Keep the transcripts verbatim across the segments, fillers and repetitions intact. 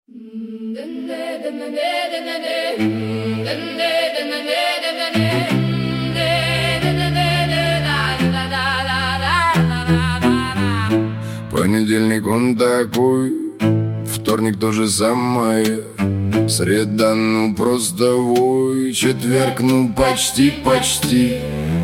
Понедельник он такой, вторник то же самое, среда ну просто вой, четверг ну почти, почти.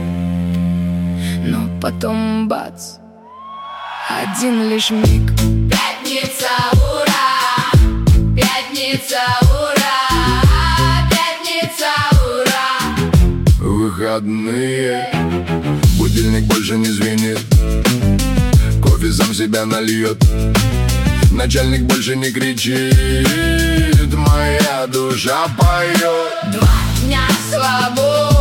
Но потом бац, один лишь миг. Пятница, ура! Пятница, ура! Пятница, ура! Выходные, будильник больше не звенит, кофе сам себя нальет, начальник больше не кричит, моя душа поет. Два дня свободы.